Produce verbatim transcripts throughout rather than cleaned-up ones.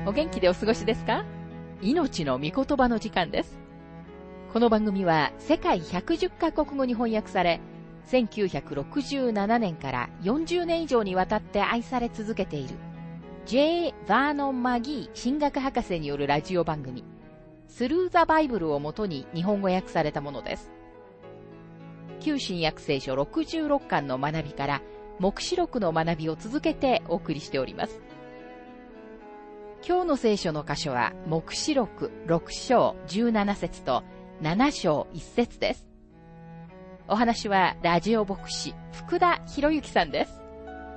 お元気でお過ごしですか？命の御言葉の時間です。この番組は世界ひゃくじゅっカ国語に翻訳され、せんきゅうひゃくろくじゅうななねんからよんじゅうねん以上にわたって愛され続けている ジェイ・バーノン・マギー神学博士によるラジオ番組、スルー・ザ・バイブルをもとに日本語訳されたものです。旧新約聖書ろくじゅうろっかんの学びから黙示録の学びを続けてお送りしております。今日の聖書の箇所は黙示録ろく章じゅうなな節となな章いち節です。お話はラジオ牧師福田博之さんです。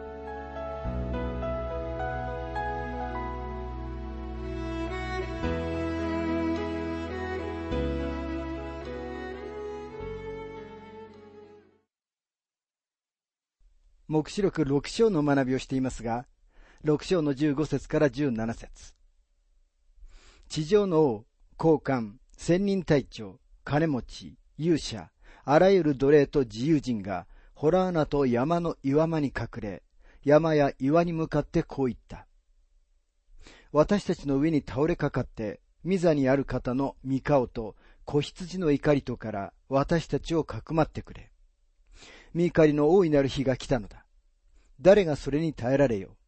黙示録ろく章の学びをしていますが、ろく章のじゅうご節からじゅうなな節。地上の王、高官、千人隊長、金持ち、勇者、あらゆる奴隷と自由人が、洞穴と山の岩間に隠れ、山や岩に向かってこう言った。私たちの上に倒れかかって、御座にある方の御顔と子羊の怒りとから私たちをかくまってくれ。御怒りの大いなる日が来たのだ。誰がそれに耐えられよう。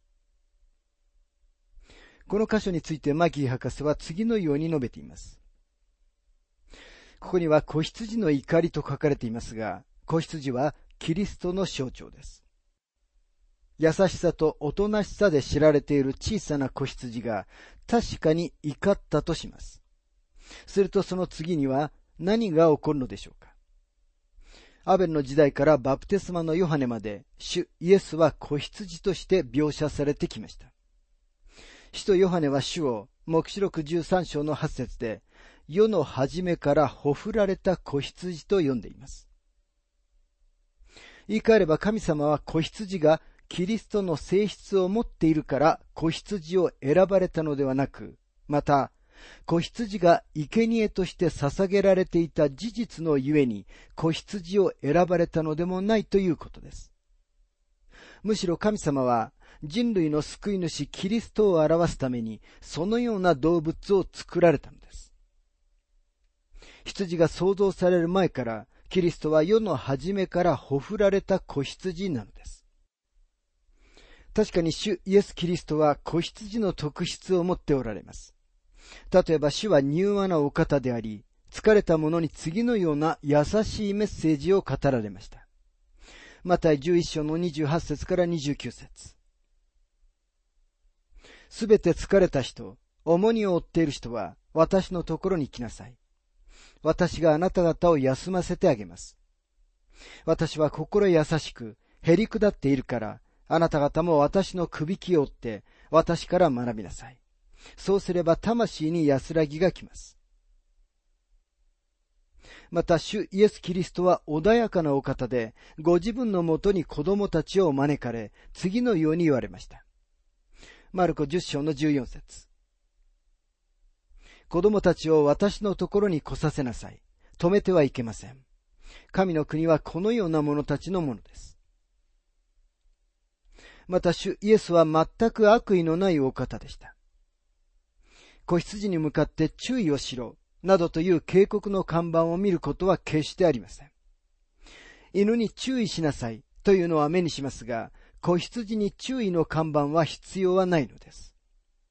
この箇所についてマギー博士は次のように述べています。ここには子羊の怒りと書かれていますが、子羊はキリストの象徴です。優しさとおとなしさで知られている小さな子羊が確かに怒ったとします。するとその次には何が起こるのでしょうか。アベルの時代からバプテスマのヨハネまで、主イエスは子羊として描写されてきました。使徒ヨハネは主を黙示録じゅうさん章のはち節で、世の初めからほふられた子羊と呼んでいます。言い換えれば神様は子羊がキリストの性質を持っているから子羊を選ばれたのではなく、また子羊が生贄として捧げられていた事実のゆえに子羊を選ばれたのでもないということです。むしろ神様は人類の救い主キリストを表すためにそのような動物を作られたのです。羊が創造される前からキリストは世の初めからほふられた子羊なのです。確かに主イエス・キリストは子羊の特質を持っておられます。例えば主は柔和なお方であり、疲れた者に次のような優しいメッセージを語られました。マタイじゅういち章のにじゅうはち節からにじゅうきゅう節。すべて疲れた人、重荷を負っている人は私のところに来なさい。私があなた方を休ませてあげます。私は心優しく、へりくだっているから、あなた方も私のくびきを追って、私から学びなさい。そうすれば魂に安らぎが来ます。また、主イエス・キリストは穏やかなお方で、ご自分のもとに子供たちを招かれ、次のように言われました。マルコじゅっ章のじゅうよん節。子供たちを私のところに来させなさい。止めてはいけません。神の国はこのような者たちのものです。また主イエスは全く悪意のないお方でした。子羊に向かって注意をしろ、などという警告の看板を見ることは決してありません。犬に注意しなさいというのは目にしますが、子羊に注意の看板は必要はないのです。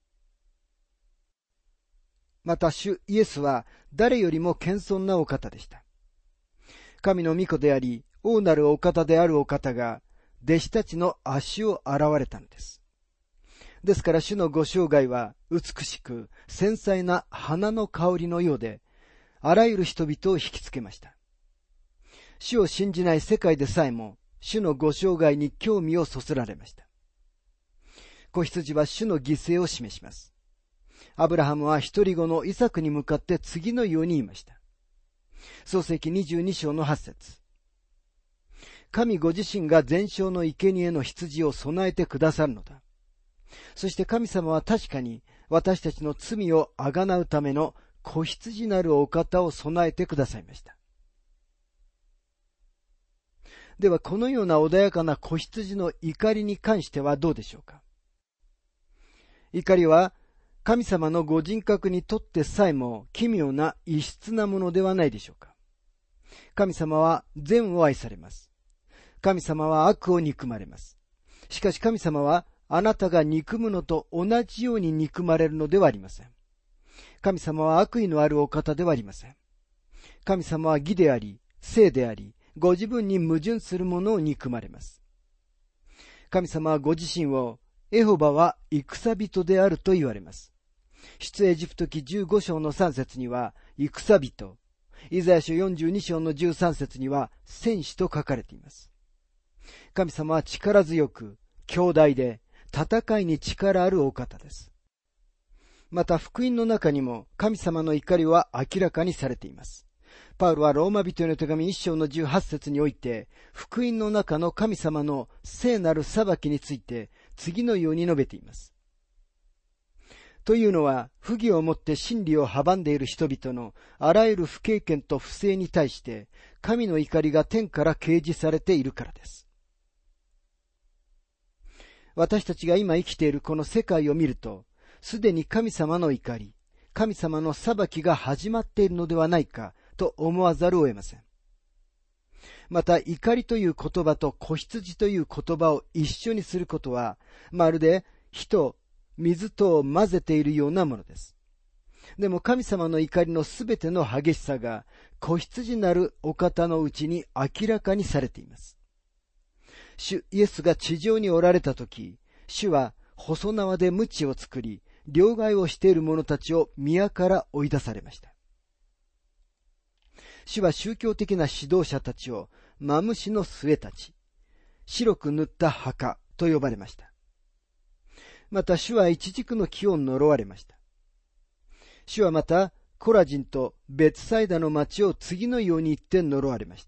また主イエスは誰よりも謙遜なお方でした。神の御子であり、大なるお方であるお方が、弟子たちの足を洗われたのです。ですから主のご生涯は美しく繊細な花の香りのようで、あらゆる人々を引きつけました。主を信じない世界でさえも、主のご生涯に興味をそそられました。子羊は主の犠牲を示します。アブラハムは一人子のイサクに向かって次のように言いました。創世記にじゅうに章のはち節。神ご自身が全焼の生贄の羊を備えてくださるのだ。そして神様は確かに私たちの罪をあがなうための子羊なるお方を備えてくださいました。ではこのような穏やかな子羊の怒りに関してはどうでしょうか。怒りは神様のご人格にとってさえも奇妙な異質なものではないでしょうか。神様は善を愛されます。神様は悪を憎まれます。しかし神様はあなたが憎むのと同じように憎まれるのではありません。神様は悪意のあるお方ではありません。神様は義であり、聖であり、ご自分に矛盾するものを憎まれます。神様はご自身を、エホバは戦人であると言われます。出エジプト記じゅうご章のさん節には、戦人、イザヤ書よんじゅうに章のじゅうさん節には、戦士と書かれています。神様は力強く、強大で、戦いに力あるお方です。また福音の中にも神様の怒りは明らかにされています。パウロはローマ人への手紙いっ章のじゅうはち節において、福音の中の神様の聖なる裁きについて次のように述べています。というのは、不義をもって真理を阻んでいる人々のあらゆる不敬虔と不正に対して、神の怒りが天から掲示されているからです。私たちが今生きているこの世界を見ると、すでに神様の怒り、神様の裁きが始まっているのではないかと思わざるを得ません。また、怒りという言葉と子羊という言葉を一緒にすることは、まるで火と水とを混ぜているようなものです。でも神様の怒りのすべての激しさが、子羊なるお方のうちに明らかにされています。主イエスが地上におられたとき、主は細縄で鞭を作り、両替をしている者たちを宮から追い出されました。主は宗教的な指導者たちをマムシの末たち、白く塗った墓と呼ばれました。また主は一軸の木を呪われました。主はまたコラジンとベツサイダの町を次のように言って呪われました。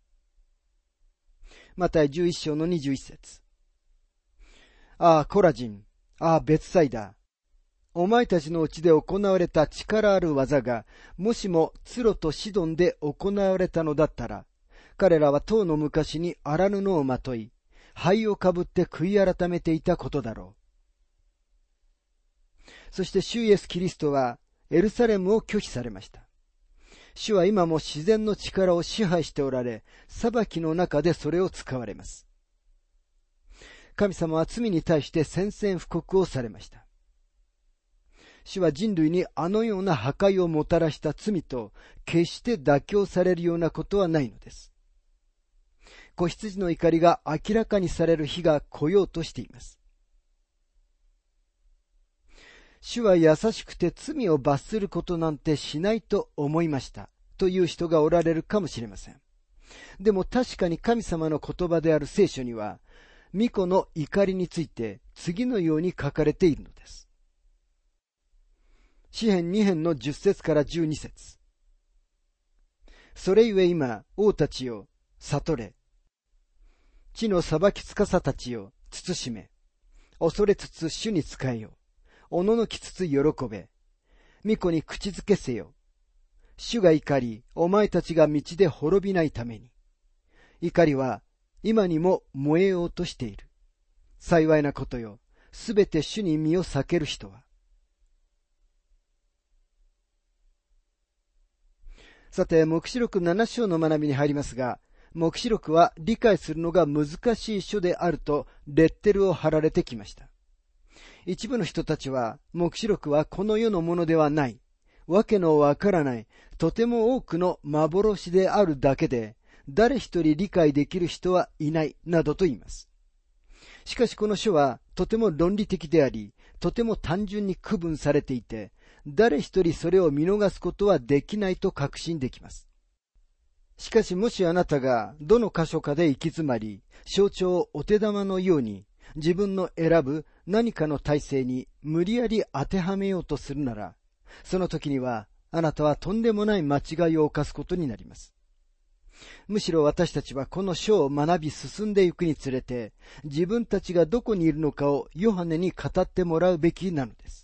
マタイじゅういっ章のにじゅういち節。ああ、コラジン、ああ、ベツサイダ。お前たちのうちで行われた力ある技が、もしもツロとシドンで行われたのだったら、彼らは当の昔に荒布をまとい、灰をかぶって悔い改めていたことだろう。そして主イエスキリストは、エルサレムを拒否されました。主は今も自然の力を支配しておられ、裁きの中でそれを使われます。神様は罪に対して宣戦布告をされました。主は人類にあのような破壊をもたらした罪と決して妥協されるようなことはないのです。子羊の怒りが明らかにされる日が来ようとしています。主は優しくて罪を罰することなんてしないと思いましたという人がおられるかもしれません。でも確かに神様の言葉である聖書には、御子の怒りについて次のように書かれているのです。詩編に編のじゅっ節からじゅうに節。それゆえ今、王たちよ、悟れ。地の裁き司たちよ、慎め。恐れつつ主に仕えよ。おののきつつ喜べ。御子に口づけせよ。主が怒り、お前たちが道で滅びないために。怒りは今にも燃えようとしている。幸いなことよ。すべて主に身を避ける人は。さて、黙示録なな章の学びに入りますが、黙示録は理解するのが難しい書であるとレッテルを貼られてきました。一部の人たちは、黙示録はこの世のものではない、わけのわからない、とても多くの幻であるだけで、誰一人理解できる人はいない、などと言います。しかしこの書は、とても論理的であり、とても単純に区分されていて、誰一人それを見逃すことはできないと確信できます。しかしもしあなたがどの箇所かで行き詰まり、象徴をお手玉のように自分の選ぶ何かの体制に無理やり当てはめようとするなら、その時にはあなたはとんでもない間違いを犯すことになります。むしろ私たちはこの書を学び進んでいくにつれて、自分たちがどこにいるのかをヨハネに語ってもらうべきなのです。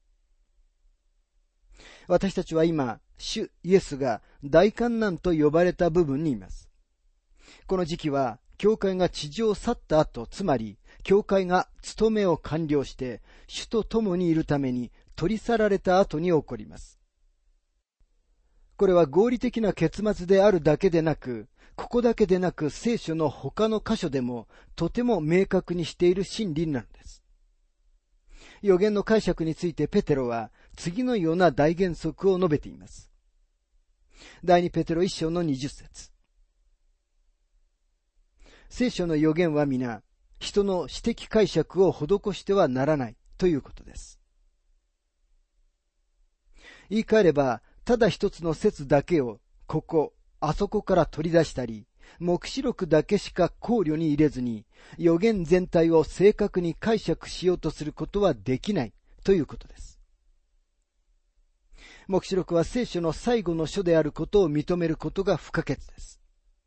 私たちは今、主イエスが大観難と呼ばれた部分にいます。この時期は、教会が地上を去った後、つまり、教会が務めを完了して、主と共にいるために、 取り去られた後に起こります。これは合理的な結末であるだけでなく、ここだけでなく聖書の他の箇所でもとても明確にしている真理なのです。預言の解釈についてペテロは次のような大原則を述べています。第二ペテロ一章の二十節。聖書の預言は皆、人の私的解釈を施してはならないということです。言い換えれば、ただ一つの説だけを、ここ、あそこから取り出したり、黙示録だけしか考慮に入れずに、預言全体を正確に解釈しようとすることはできないということです。黙示録は聖書の最後の書であることを認めることが不可欠です。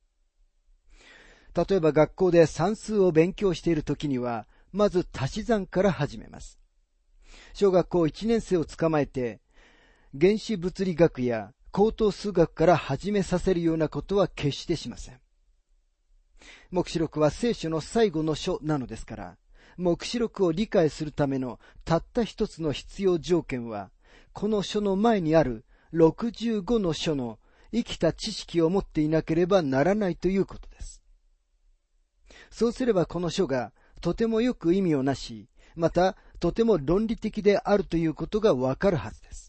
例えば学校で算数を勉強しているときには、まず足し算から始めます。小学校いちねん生を捕まえて、原子物理学や高等数学から始めさせるようなことは決してしません。黙示録は聖書の最後の書なのですから、黙示録を理解するためのたった一つの必要条件は、この書の前にあるろくじゅうごの書の生きた知識を持っていなければならないということです。そうすればこの書がとてもよく意味をなし、またとても論理的であるということがわかるはずです。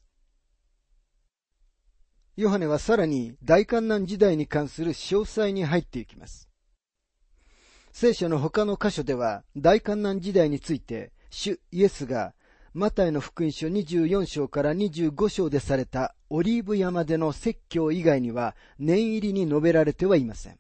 ヨハネはさらに大観難時代に関する詳細に入っていきます。聖書の他の箇所では大観難時代について主イエスがマタイの福音書にじゅうよん章からにじゅうご章でされたオリーブ山での説教以外には念入りに述べられてはいません。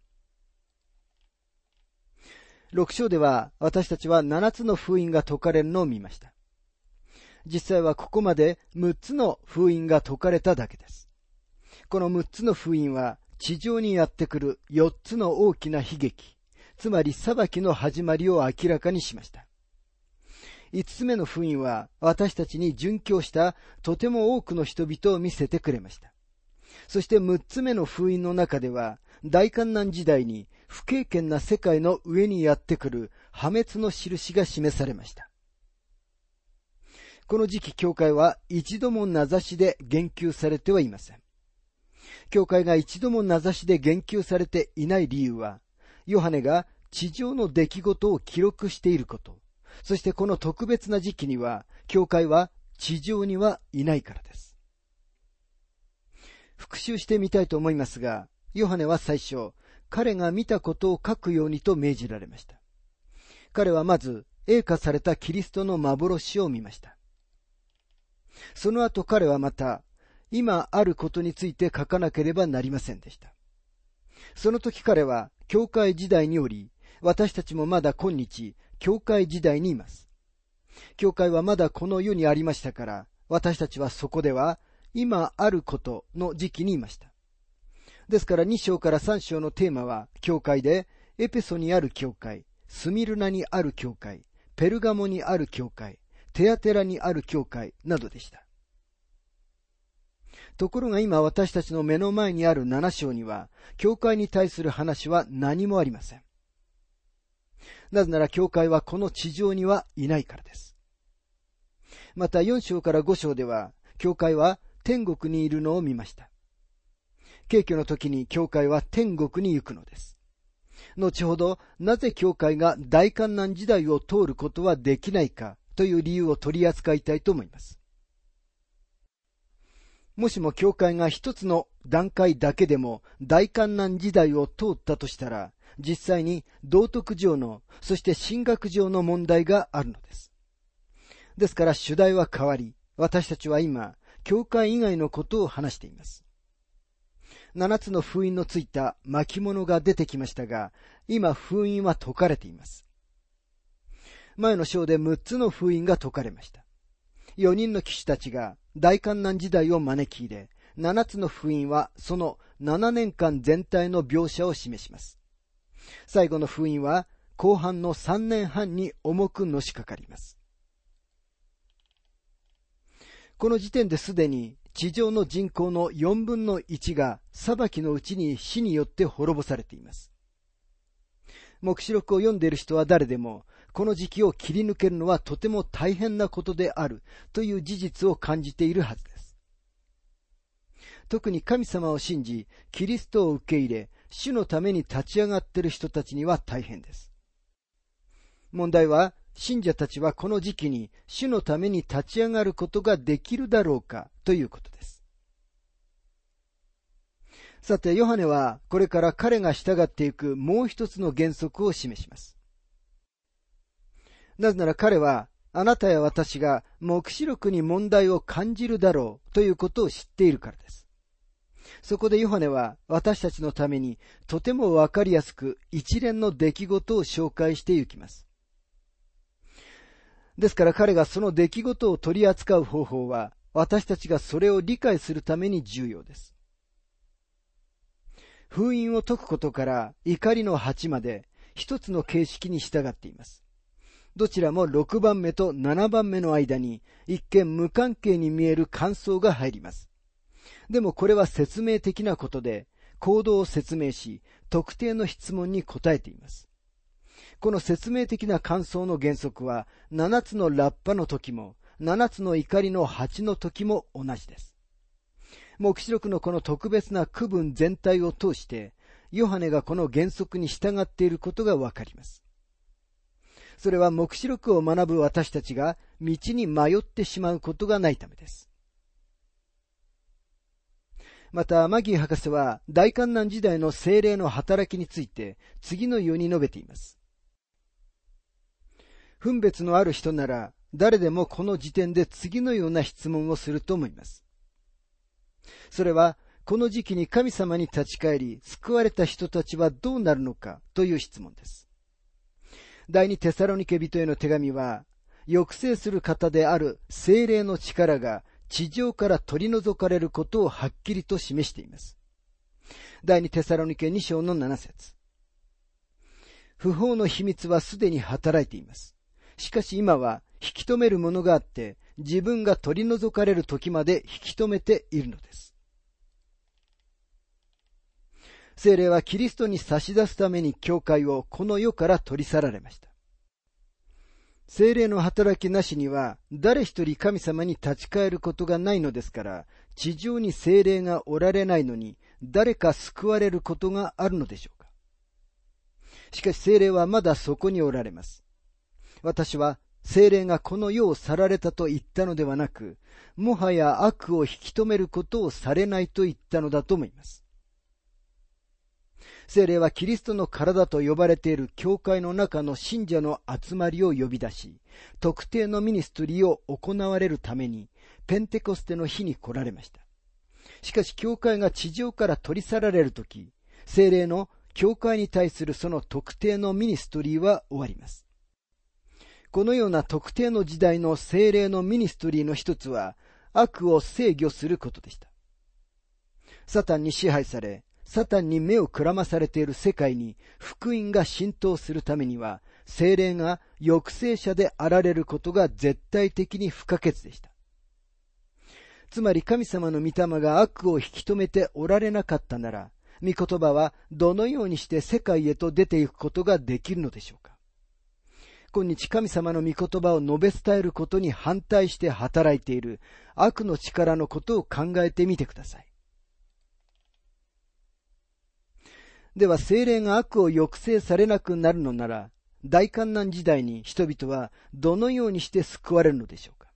ろく章では私たちはななつの封印が解かれるのを見ました。実際はここまでむっつの封印が解かれただけです。このむっつの封印は地上にやってくるよっつの大きな悲劇、つまり裁きの始まりを明らかにしました。いつつめの封印は私たちに殉教したとても多くの人々を見せてくれました。そしてむっつめの封印の中では大観難時代に不経験な世界の上にやってくる破滅の印が示されました。この時期教会は一度も名指しで言及されてはいません。教会が一度も名指しで言及されていない理由は、ヨハネが地上の出来事を記録していること、そしてこの特別な時期には、教会は地上にはいないからです。復習してみたいと思いますが、ヨハネは最初、彼が見たことを書くようにと命じられました。彼はまず、栄華されたキリストの幻を見ました。その後彼はまた、今あることについて書かなければなりませんでした。その時彼は、教会時代におり、私たちもまだ今日、教会時代にいます。教会はまだこの世にありましたから、私たちはそこでは、今あることの時期にいました。ですからに章からさん章のテーマは、教会で、エペソにある教会、スミルナにある教会、ペルガモにある教会、テアテラにある教会などでした。ところが今私たちの目の前にあるなな章には、教会に対する話は何もありません。なぜなら教会はこの地上にはいないからです。またよん章からご章では、教会は天国にいるのを見ました。景挙の時に教会は天国に行くのです。後ほど、なぜ教会が大観難時代を通ることはできないかという理由を取り扱いたいと思います。もしも教会が一つの段階だけでも大観難時代を通ったとしたら、実際に道徳上の、そして神学上の問題があるのです。ですから主題は変わり、私たちは今、教会以外のことを話しています。七つの封印のついた巻物が出てきましたが、今封印は解かれています。前の章で六つの封印が解かれました。四人の騎士たちが大観難時代を招き入れ、七つの封印はその七年間全体の描写を示します。最後の封印は後半の三年半に重くのしかかります。この時点ですでに地上の人口の四分の一が裁きのうちに死によって滅ぼされています。黙示録を読んでいる人は誰でも、 この時期を切り抜けるのはとても大変なことであるという事実を感じているはずです。特に神様を信じ、キリストを受け入れ、主のために立ち上がっている人たちには大変です。問題は、信者たちはこの時期に主のために立ち上がることができるだろうかということです。さて、ヨハネはこれから彼が従っていくもう一つの原則を示します。なぜなら彼は、あなたや私が黙示録に問題を感じるだろうということを知っているからです。そこでヨハネは私たちのためにとてもわかりやすく一連の出来事を紹介していきます。ですから彼がその出来事を取り扱う方法は私たちがそれを理解するために重要です。封印を解くことから怒りの鉢まで一つの形式に従っています。どちらもろくばんめとななばんめの間に一見無関係に見える感想が入ります。でもこれは説明的なことで行動を説明し特定の質問に答えています。この説明的な感想の原則はななつのラッパの時もななつの怒りの鉢の時も同じです。黙示録のこの特別な区分全体を通してヨハネがこの原則に従っていることがわかります。それは黙示録を学ぶ私たちが道に迷ってしまうことがないためです。またマギー博士は大観難時代の聖霊の働きについて次のように述べています。分別のある人なら誰でもこの時点で次のような質問をすると思います。それはこの時期に神様に立ち返り救われた人たちはどうなるのかという質問です。第二テサロニケ人への手紙は抑制する方である聖霊の力が地上から取り除かれることをはっきりと示しています。第二テサロニケに章のなな節。不法の秘密はすでに働いています。しかし今は引き止めるものがあって自分が取り除かれる時まで引き止めているのです。聖霊はキリストに差し出すために教会をこの世から取り去られました。聖霊の働きなしには誰一人神様に立ち返ることがないのですから、地上に聖霊がおられないのに誰か救われることがあるのでしょうか。しかし聖霊はまだそこにおられます。私は聖霊がこの世を去られたと言ったのではなく、もはや悪を引き止めることをされないと言ったのだと思います。聖霊はキリストの体と呼ばれている教会の中の信者の集まりを呼び出し、特定のミニストリーを行われるためにペンテコステの日に来られました。しかし教会が地上から取り去られるとき、聖霊の教会に対するその特定のミニストリーは終わります。このような特定の時代の聖霊のミニストリーの一つは悪を制御することでした。サタンに支配され、サタンに目をくらまされている世界に福音が浸透するためには、聖霊が抑制者であられることが絶対的に不可欠でした。つまり神様の御霊が悪を引き止めておられなかったなら、御言葉はどのようにして世界へと出ていくことができるのでしょうか。今日神様の御言葉を述べ伝えることに反対して働いている悪の力のことを考えてみてください。では聖霊が悪を抑制されなくなるのなら、大観難時代に人々はどのようにして救われるのでしょうか。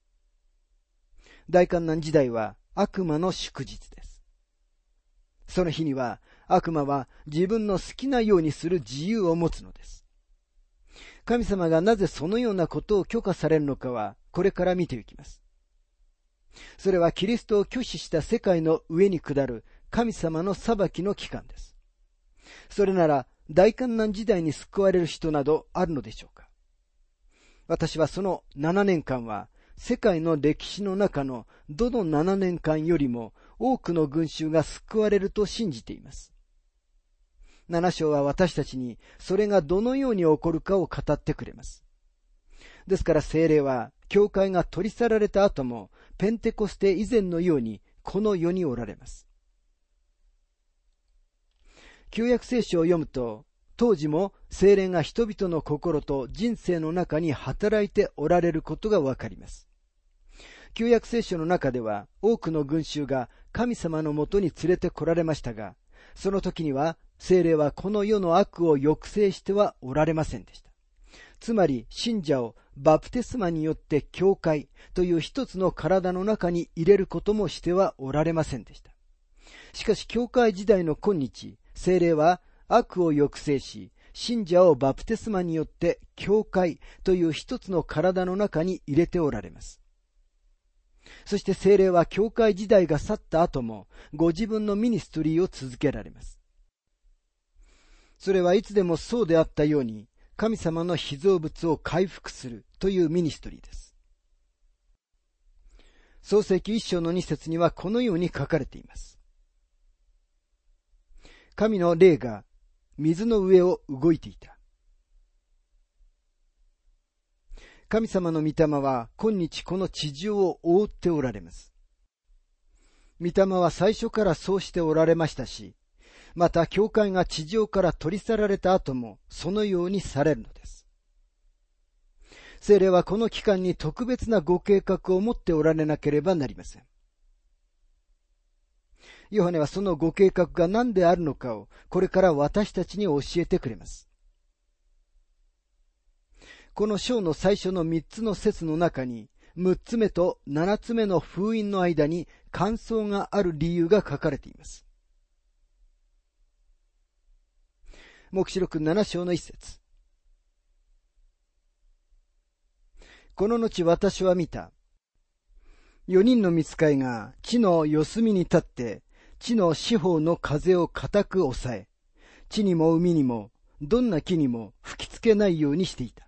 大観難時代は悪魔の祝日です。その日には悪魔は自分の好きなようにする自由を持つのです。神様がなぜそのようなことを許可されるのかはこれから見ていきます。それはキリストを拒否した世界の上に下る神様の裁きの期間です。それなら大観難時代に救われる人などあるのでしょうか。私はそのななねんかんは世界の歴史の中のどのななねんかんよりも多くの群衆が救われると信じています。なな章は私たちにそれがどのように起こるかを語ってくれます。ですから聖霊は教会が取り去られた後もペンテコステ以前のようにこの世におられます。旧約聖書を読むと当時も聖霊が人々の心と人生の中に働いておられることがわかります。旧約聖書の中では多くの群衆が神様のもとに連れてこられましたが、その時には聖霊はこの世の悪を抑制してはおられませんでした。つまり信者をバプテスマによって教会という一つの体の中に入れることもしてはおられませんでした。しかし教会時代の今日、聖霊は悪を抑制し、信者をバプテスマによって教会という一つの体の中に入れておられます。そして聖霊は教会時代が去った後もご自分のミニストリーを続けられます。それはいつでもそうであったように、神様の被造物を回復するというミニストリーです。創世記一章の二節にはこのように書かれています。神の霊が水の上を動いていた。神様の御霊は今日この地上を覆っておられます。御霊は最初からそうしておられましたし、また教会が地上から取り去られた後もそのようにされるのです。聖霊はこの期間に特別なご計画を持っておられなければなりません。ヨハネはそのご計画が何であるのかをこれから私たちに教えてくれます。この章の最初の三つの節の中に六つ目と七つ目の封印の間に感想がある理由が書かれています。黙示録七章の一節。この後私は見た。四人の御使いが地の四隅に立って、地の四方の風を固く押さえ、地にも海にもどんな木にも吹きつけないようにしていた。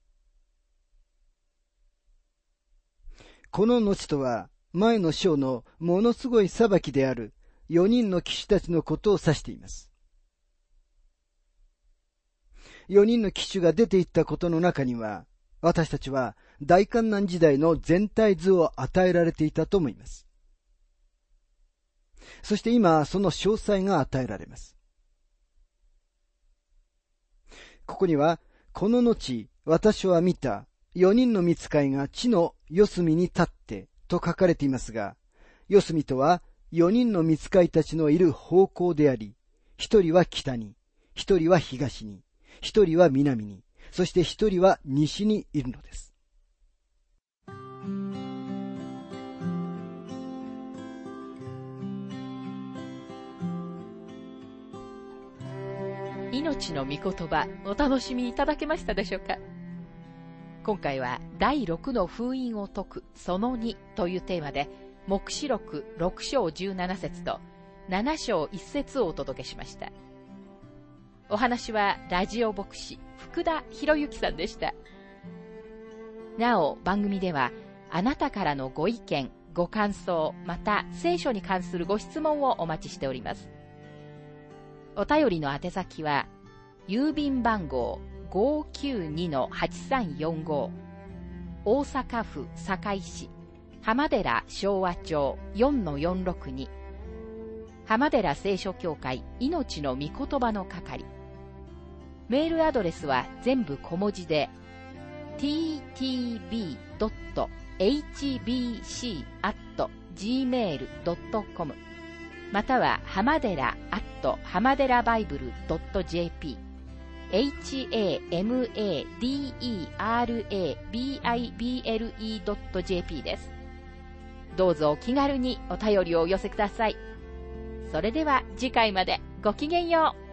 この後とは前の章のものすごい裁きである四人の騎士たちのことを指しています。四人の騎手が出ていったことの中には、私たちは大観難時代の全体図を与えられていたと思います。そして今、その詳細が与えられます。ここには、この後、私は見た四人の御使いが地の四隅に立ってと書かれていますが、四隅とは四人の御使いたちのいる方向であり、一人は北に、一人は東に、一人は南に、そして一人は西にいるのです。 命の御言葉、お楽しみいただけましたでしょうか。今回は第六の封印を解くそのにというテーマで、黙示録六章十七節と七章一節をお届けしました。お話はラジオ牧師福田博之さんでした。なお番組ではあなたからのご意見、ご感想、また聖書に関するご質問をお待ちしております。お便りの宛先は郵便番号 ごーきゅうにのはちさんよんご 大阪府堺市浜寺昭和町 よんのよんろくに 浜寺聖書協会命の御言葉の係。メールアドレスは全部小文字で ティーティービードットエイチビーシーアットジーメールドットコム または浜寺アット浜寺バイブルドットジェーピー エイチエーエムエーディーイーアールエービーアイビーエルイードットジェーピー です。どうぞお気軽にお便りをお寄せください。それでは次回までごきげんよう。